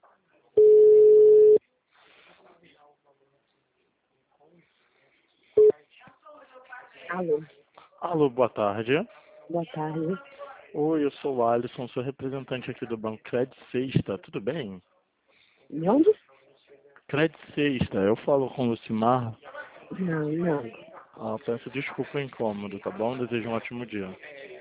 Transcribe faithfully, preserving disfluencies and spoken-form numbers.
Alô, Alô, boa tarde. boa tarde. Oi, eu sou o Alisson, sou representante aqui do Banco Credit Sexta, tudo bem? De onde? Credit Sexta, eu falo com o Lucimar. Não, não. Ah, peço desculpa o incômodo, tá bom? Desejo um ótimo dia.